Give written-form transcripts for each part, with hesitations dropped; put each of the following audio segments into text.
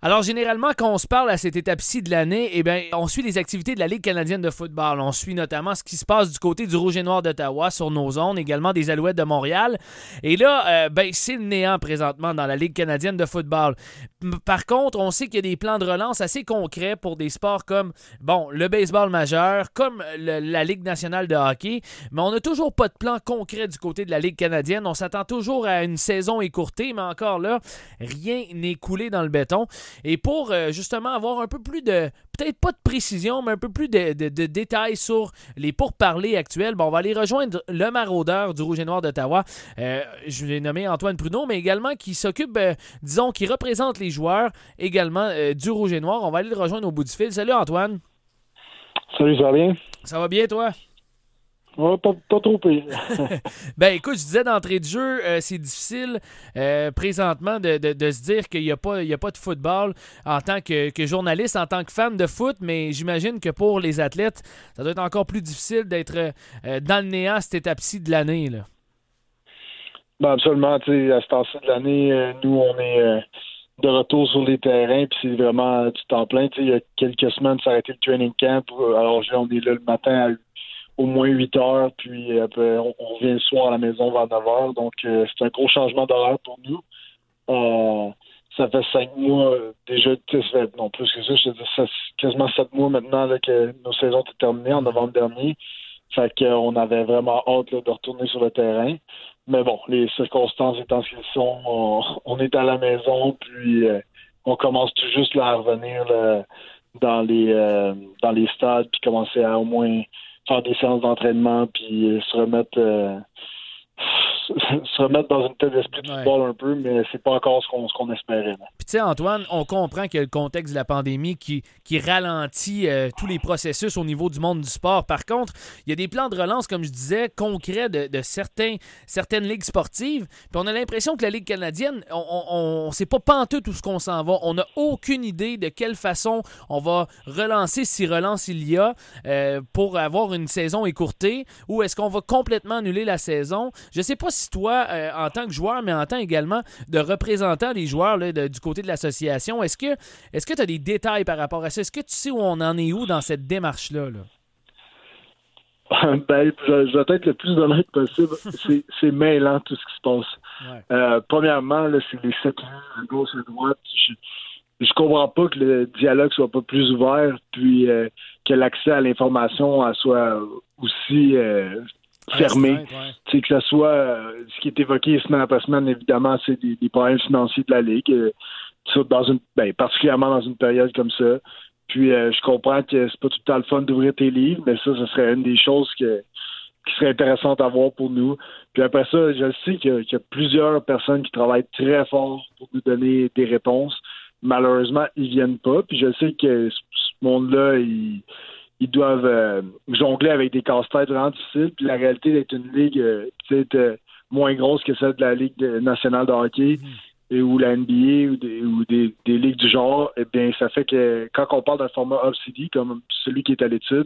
Alors, généralement, quand on se parle à cette étape-ci de l'année, eh bien, on suit les activités de la Ligue canadienne de football. On suit notamment ce qui se passe du côté du Rouge et Noir d'Ottawa sur nos zones, également des Alouettes de Montréal. Et là, c'est le néant présentement dans la Ligue canadienne de football. Par contre, on sait qu'il y a des plans de relance assez concrets pour des sports comme, le baseball majeur, comme la Ligue nationale de hockey, mais on n'a toujours pas de plan concret du côté de la Ligue canadienne. On s'attend toujours à une saison écourtée, mais encore là, rien n'est coulé dans le béton. Et pour justement avoir un peu plus de, peut-être pas de précision, mais un peu plus de détails sur les pourparlers actuels, on va aller rejoindre le maraudeur du Rouge et Noir d'Ottawa. Je l'ai nommé Antoine Pruneau, mais également qui s'occupe, qui représente les joueurs également du Rouge et Noir. On va aller le rejoindre au bout du fil. Salut Antoine. Salut, ça va bien? Ça va bien toi? Ouais, pas trop pire. Écoute, je disais d'entrée de jeu, c'est difficile présentement de se dire qu'il n'y a pas de football en tant que journaliste, en tant que fan de foot, mais j'imagine que pour les athlètes, ça doit être encore plus difficile d'être dans le néant à cette étape-ci de l'année, là. Absolument, tu sais, à ce temps-ci de l'année, nous, on est de retour sur les terrains, puis c'est vraiment du temps plein. Tu sais, il y a quelques semaines, ça a été le training camp. Alors, on est là le matin à au moins 8 heures, puis après, on revient le soir à la maison vers 9 heures. Donc, c'est un gros changement d'horaire pour nous. Ça fait 5 mois déjà, non plus que ça, je te dis, ça fait quasiment 7 mois maintenant là, que nos saisons étaient terminées en novembre dernier. Fait qu'on avait vraiment hâte là, de retourner sur le terrain. Mais bon, les circonstances étant ce qu'elles sont, on est à la maison, puis on commence tout juste là, à revenir là, dans les stades, puis commencer à au moins faire des séances d'entraînement, puis se remettre dans une tête d'esprit de football un peu, mais c'est pas encore ce qu'on espérait. Puis tu sais, Antoine, on comprend qu'il y a le contexte de la pandémie qui ralentit tous les processus au niveau du monde du sport. Par contre, il y a des plans de relance, comme je disais, concrets de certaines ligues sportives. Puis on a l'impression que la Ligue canadienne, on sait pas pantoute où ce qu'on s'en va. On n'a aucune idée de quelle façon on va relancer, si relance il y a, pour avoir une saison écourtée, ou est-ce qu'on va complètement annuler la saison. Je sais pas si toi, en tant que joueur, mais en tant également de représentant des joueurs là, du côté de l'association, est-ce que tu as des détails par rapport à ça? Est-ce que tu sais où on en est dans cette démarche-là? Là? Je vais être le plus honnête possible. C'est mêlant tout ce qui se passe. Ouais. Premièrement, là, c'est les 7 à gauche et à droite. Je comprends pas que le dialogue soit pas plus ouvert, puis que l'accès à l'information soit aussi fermé. Ouais. Que ce soit ce qui est évoqué semaine après semaine, évidemment, c'est des problèmes financiers de la Ligue, particulièrement dans une période comme ça. Puis je comprends que c'est pas tout le temps le fun d'ouvrir tes livres, mais ça serait une des choses qui serait intéressante à voir pour nous. Puis après ça, je sais qu'il y a plusieurs personnes qui travaillent très fort pour nous donner des réponses. Malheureusement, ils viennent pas. Puis je sais que ce monde-là, ils doivent jongler avec des casse-têtes vraiment difficiles. Puis la réalité d'être une ligue peut-être moins grosse que celle de la Ligue nationale de hockey ou la NBA ou des ligues du genre, eh bien, ça fait que quand on parle d'un format Obsidy, comme celui qui est à l'étude,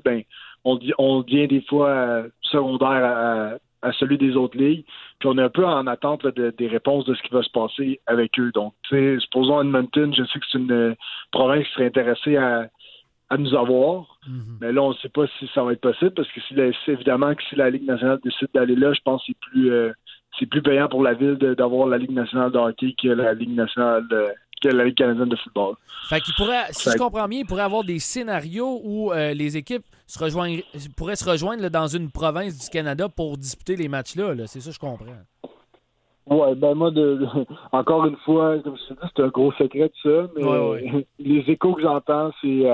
on devient des fois secondaire à celui des autres ligues. Puis on est un peu en attente là, des réponses de ce qui va se passer avec eux. Donc, supposons Edmonton, je sais que c'est une province qui serait intéressée à nous avoir. Mm-hmm. Mais là, on ne sait pas si ça va être possible parce que évidemment que si la Ligue nationale décide d'aller là, je pense que c'est plus payant pour la ville d'avoir la Ligue nationale de hockey que la Ligue nationale que la Ligue canadienne de football. Fait qu'il pourrait, si je comprends bien, il pourrait avoir des scénarios où les équipes pourraient se rejoindre là, dans une province du Canada pour disputer les matchs-là. Là. C'est ça, je comprends. Ouais, moi, encore une fois, comme je te dis, c'est un gros secret de ça, mais les échos que j'entends,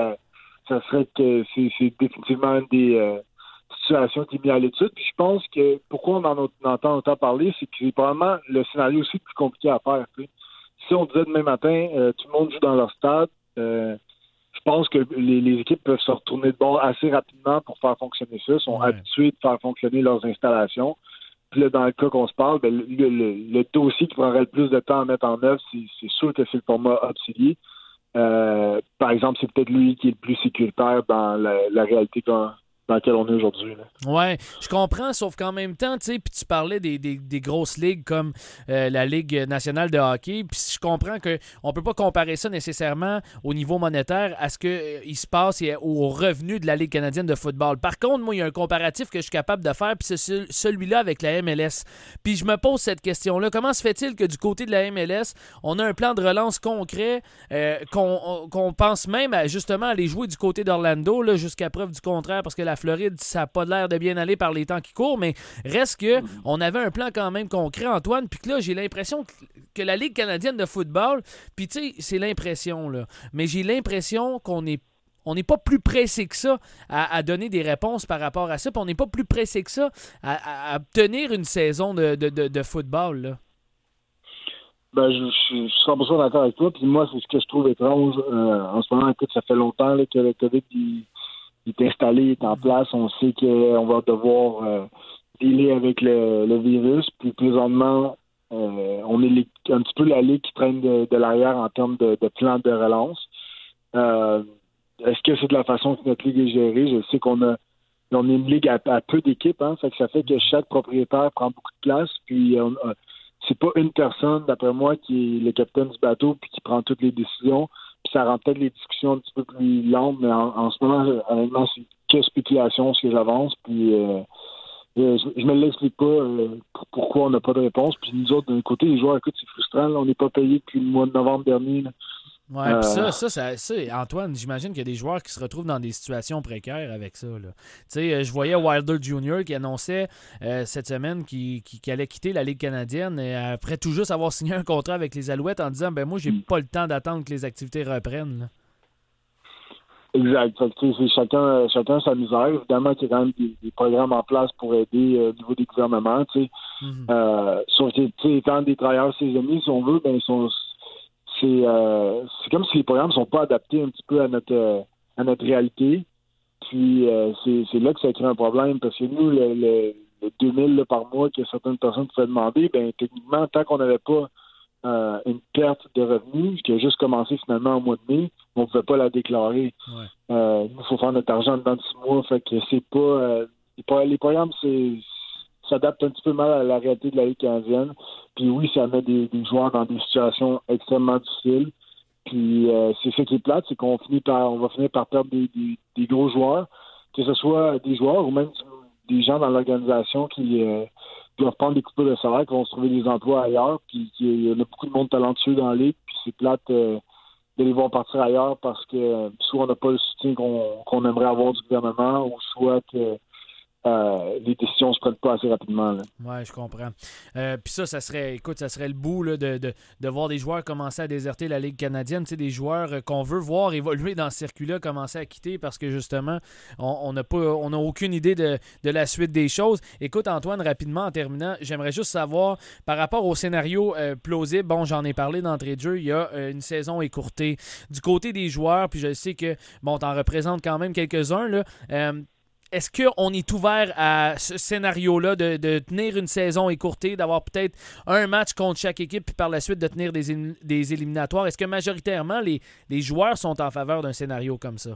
ça serait que c'est définitivement une des situations qui est mise à l'étude. Puis je pense que pourquoi on en entend autant parler, c'est que c'est probablement le scénario aussi le plus compliqué à faire. Tu sais. Si on disait demain matin, tout le monde joue dans leur stade, je pense que les équipes peuvent se retourner de bord assez rapidement pour faire fonctionner ça. Ils sont habitués de faire fonctionner leurs installations. Puis là, dans le cas qu'on se parle, le dossier qui prendrait le plus de temps à mettre en œuvre, c'est sûr que c'est le format Obsidy. Par exemple, c'est peut-être lui qui est le plus sécuritaire dans la réalité dans lequel on est aujourd'hui. Ouais, je comprends, sauf qu'en même temps, tu sais, puis tu parlais des grosses ligues comme la Ligue nationale de hockey, puis je comprends qu'on peut pas comparer ça nécessairement au niveau monétaire à ce qu'il se passe et aux revenus de la Ligue canadienne de football. Par contre, moi, il y a un comparatif que je suis capable de faire, puis c'est celui-là avec la MLS. Puis je me pose cette question-là. Comment se fait-il que du côté de la MLS, on a un plan de relance concret, qu'on pense même à, justement, aller jouer du côté d'Orlando, là, jusqu'à preuve du contraire, parce que la Floride, ça n'a pas l'air de bien aller par les temps qui courent, mais reste que on avait un plan quand même concret, Antoine, puis que là, j'ai l'impression que la Ligue canadienne de football, puis tu sais, c'est l'impression, là, mais j'ai l'impression qu'on n'est pas plus pressé que ça à donner des réponses par rapport à ça, puis on n'est pas plus pressé que ça à obtenir une saison de football, là. Ben, je suis 100% d'accord avec toi, puis moi, c'est ce que je trouve étrange. En ce moment, écoute, ça fait longtemps là, que le COVID il est installé, il est en place. On sait qu'on va devoir dealer avec le virus. Puis présentement, on est un petit peu la ligue qui traîne de l'arrière en termes de plan de relance. Est-ce que c'est de la façon que notre ligue est gérée? Je sais on est une ligue à peu d'équipes, hein, ça fait que chaque propriétaire prend beaucoup de place. Puis c'est pas une personne, d'après moi, qui est le capitaine du bateau puis qui prend toutes les décisions. Puis ça rend peut-être les discussions un petit peu plus lentes, mais en ce moment, honnêtement, c'est que spéculation ce que j'avance. Puis je me l'explique pas pourquoi on n'a pas de réponse. Puis nous autres, d'un côté, les joueurs, écoute, c'est frustrant. Là, on n'est pas payé depuis le mois de novembre dernier. Là. Ouais, puis ça, Antoine, j'imagine qu'il y a des joueurs qui se retrouvent dans des situations précaires avec ça. Tu sais, je voyais Wilder Jr. qui annonçait cette semaine qu'il allait quitter la Ligue canadienne et après tout juste avoir signé un contrat avec les Alouettes en disant moi, j'ai pas le temps d'attendre que les activités reprennent. Là. Exact. Fait que, c'est chacun sa misère. Évidemment qu'il y a quand même des programmes en place pour aider au niveau des gouvernements. Sauf que, étant des travailleurs saisonniers, si on veut, ben c'est comme si les programmes sont pas adaptés un petit peu à notre réalité. Puis c'est là que ça crée un problème parce que nous, le 2000 là, par mois que certaines personnes pouvaient demander, ben techniquement, tant qu'on n'avait pas une perte de revenus, qui a juste commencé finalement au mois de mai, on ne pouvait pas la déclarer. Ouais. Il faut faire notre argent dans 6 mois, fait que c'est pas les programmes s'adaptent un petit peu mal à la réalité de la Ligue canadienne. Puis oui, ça met des joueurs dans des situations extrêmement difficiles. Puis c'est ce qui est plate, c'est qu'on va finir par perdre des gros joueurs, que ce soit des joueurs ou même des gens dans l'organisation qui doivent prendre des coupures de salaire, qui vont se trouver des emplois ailleurs. Puis il y a beaucoup de monde talentueux dans la Ligue, puis c'est plate de les voir partir ailleurs parce que soit on n'a pas le soutien qu'on aimerait avoir du gouvernement, ou soit que les décisions ne se prennent pas assez rapidement. Oui, je comprends. Puis ça serait le bout là, de voir des joueurs commencer à déserter la Ligue canadienne, des joueurs qu'on veut voir évoluer dans ce circuit-là, commencer à quitter parce que justement, on n'a aucune idée de la suite des choses. Écoute, Antoine, rapidement, en terminant, j'aimerais juste savoir, par rapport au scénario plausible, bon, j'en ai parlé d'entrée de jeu, il y a une saison écourtée. Du côté des joueurs, puis je sais que, bon, t'en représentes quand même quelques-uns, là, est-ce qu'on est ouvert à ce scénario-là de tenir une saison écourtée, d'avoir peut-être un match contre chaque équipe, puis par la suite de tenir des éliminatoires? Est-ce que majoritairement, les joueurs sont en faveur d'un scénario comme ça?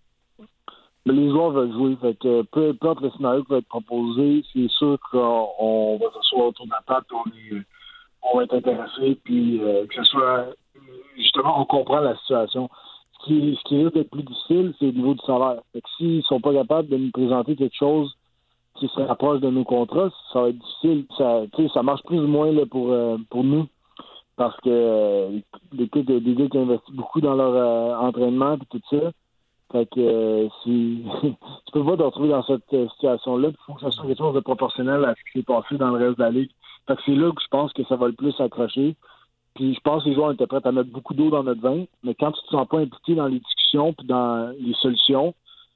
Mais les joueurs veulent jouer. Fait que peu importe le scénario qui va être proposé, c'est sûr qu'on va s'asseoir autour de la table, on va être intéressé, puis que ce soit... Justement, on comprend la situation. Ce qui risque d'être plus difficile, c'est au niveau du salaire. Fait que s'ils sont pas capables de nous présenter quelque chose qui se rapproche de nos contrats, ça va être difficile. Ça marche plus ou moins là, pour nous. Parce que des gars qui investissent beaucoup dans leur entraînement et tout ça. Fait que tu peux pas te retrouver dans cette situation-là. Il faut que ça soit quelque chose de proportionnel à ce qui s'est passé dans le reste de la Ligue. Fait que c'est là que je pense que ça va le plus accrocher. Puis je pense que les joueurs étaient prêts à mettre beaucoup d'eau dans notre vin, mais quand tu te sens pas impliqué dans les discussions puis dans les solutions,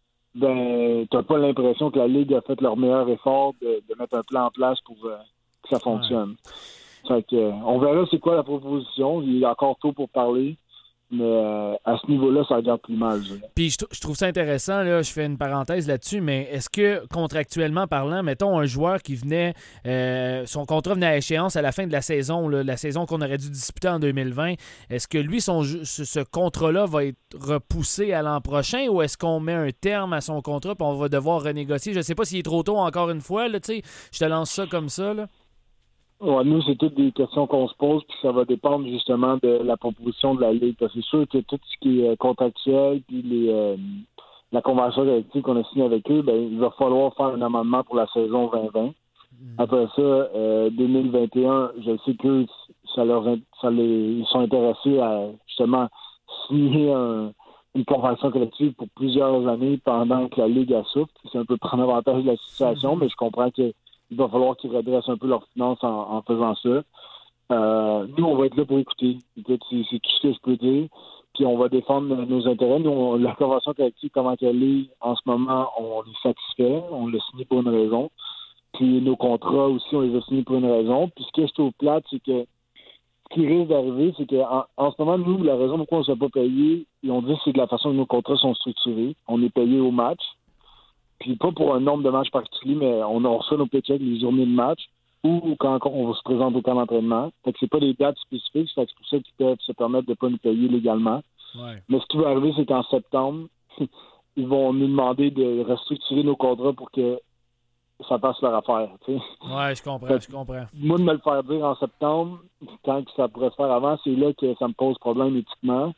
ben t'as pas l'impression que la Ligue a fait leur meilleur effort de mettre un plan en place pour que ça fonctionne. Ouais. Fait que on verra c'est quoi la proposition. Il est encore tôt pour parler, mais à ce niveau-là, ça regarde plus mal. Puis je trouve ça intéressant, là, je fais une parenthèse là-dessus, mais est-ce que, contractuellement parlant, mettons un joueur qui venait, son contrat venait à échéance à la fin de la saison, là, la saison qu'on aurait dû disputer en 2020, est-ce que lui, ce contrat-là va être repoussé à l'an prochain ou est-ce qu'on met un terme à son contrat et on va devoir renégocier? Je ne sais pas s'il est trop tôt encore une fois, là, tu sais, je te lance ça comme ça, là. Ouais, nous, c'est toutes des questions qu'on se pose, puis ça va dépendre justement de la proposition de la Ligue. Parce que c'est sûr que tout ce qui est contractuel, puis la convention collective qu'on a signée avec eux, ben, il va falloir faire un amendement pour la saison 2020. Après ça, 2021, je sais qu'eux, ils sont intéressés à justement signer une convention collective pour plusieurs années pendant que la Ligue a souffre. C'est un peu prendre avantage de la situation, mais je comprends que il va falloir qu'ils redressent un peu leurs finances en faisant ça. Nous, on va être là pour écouter. Écoute, c'est tout ce que je peux dire. Puis on va défendre nos intérêts. Nous, la convention collective, comment elle est en ce moment, on est satisfait. On l'a signé pour une raison. Puis nos contrats aussi, on les a signés pour une raison. Puis ce que je trouve plate, c'est que ce qui risque d'arriver, c'est qu'en ce moment, nous, la raison pourquoi on ne s'est pas payé, ils ont dit c'est de la façon dont nos contrats sont structurés. On est payé au match. Puis pas pour un nombre de matchs particulier, mais on reçoit nos paychecks les journées de match ou quand on se présente au camp d'entraînement. Fait que c'est pas des dates spécifiques, fait que c'est pour ça qu'ils peuvent se permettre de pas nous payer légalement. Ouais. Mais ce qui va arriver, c'est qu'en septembre, ils vont nous demander de restructurer nos contrats pour que ça passe leur affaire. T'sais. Ouais, je comprends. Moi, de me le faire dire en septembre, quand ça pourrait se faire avant, c'est là que ça me pose problème éthiquement.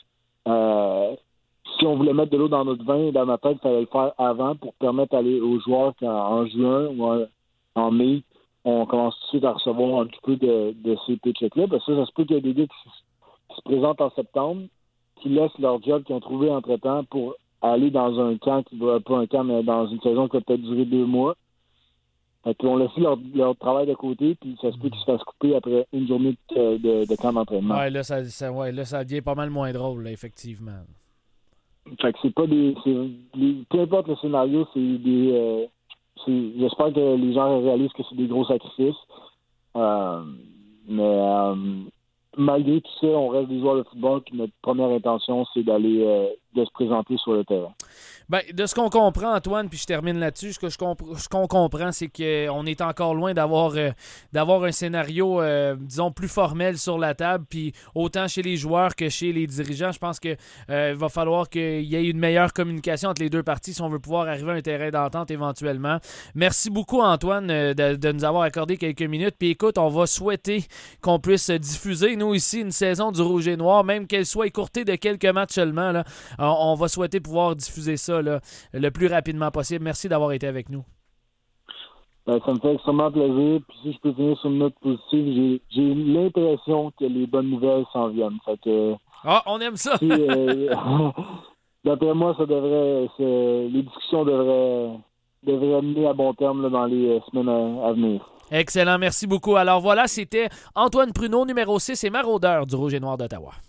Si on voulait mettre de l'eau dans notre vin, dans ma tête, il fallait le faire avant pour permettre aux joueurs qu'en juin ou en mai, on commence tout de suite à recevoir un petit peu de ces paychecks-là. Parce que ça se peut qu'il y ait des gars qui se présentent en septembre, qui laissent leur job qu'ils ont trouvé entre-temps pour aller dans un camp qui va pas un camp, mais dans une saison qui va peut-être durer 2 mois. Fait qu'on laisse leur travail de côté, puis ça se peut qu'ils se fassent couper après une journée de camp d'entraînement. Ouais, là, ça devient pas mal moins drôle, là, effectivement. Fait que c'est pas peu importe le scénario, j'espère que les gens réalisent que c'est des gros sacrifices. Mais malgré tout ça, on reste des joueurs de football, puis notre première intention, c'est de se présenter sur le terrain. Ben, de ce qu'on comprend, Antoine, puis je termine là-dessus, ce qu'on comprend, c'est qu'on est encore loin d'avoir un scénario, disons, plus formel sur la table, puis autant chez les joueurs que chez les dirigeants. Je pense qu'il va falloir qu'il y ait une meilleure communication entre les deux parties si on veut pouvoir arriver à un terrain d'entente éventuellement. Merci beaucoup, Antoine, de nous avoir accordé quelques minutes. Puis écoute, on va souhaiter qu'on puisse diffuser, nous ici, une saison du Rouge et Noir, même qu'elle soit écourtée de quelques matchs seulement. Là, on va souhaiter pouvoir diffuser ça là, le plus rapidement possible. Merci d'avoir été avec nous. Ça me fait extrêmement plaisir. Puis si je peux finir sur une note positive, j'ai l'impression que les bonnes nouvelles s'en viennent. Fait que, on aime ça! D'après moi, les discussions devraient mener à bon terme là, dans les semaines à venir. Excellent, merci beaucoup. Alors voilà, c'était Antoine Pruneau, numéro 6 et maraudeur du Rouge et Noir d'Ottawa.